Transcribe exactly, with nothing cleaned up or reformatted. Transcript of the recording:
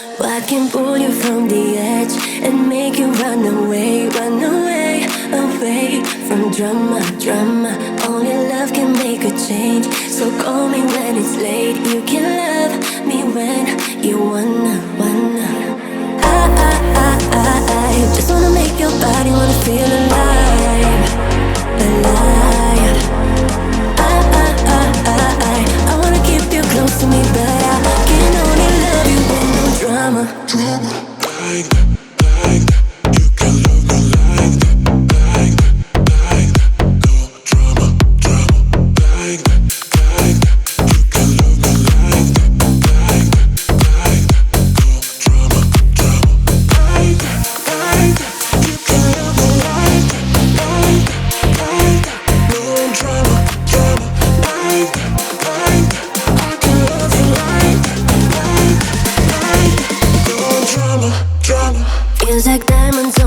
What can pull you from the edge and make you run away, run away, away from drama, drama? Only love can make a change. So call me when it's late. You can love me when you wanna, wanna. I, I, I, I, I just wanna make your body wanna feel alive, alive. I, I, I, I, I, I wanna keep you close to me, but I can only love you with no drama. Drama. Like that, like that. You can love me like that, like that, like that. No drama, drama. Like that, like that. You can love me like that, like that, like that. No drama, drama. Like that, like that. You can love me like that, like that, like that. No drama, drama. Like that, like that. I can love you like that, like that, like that. No drama, drama. Feels like diamonds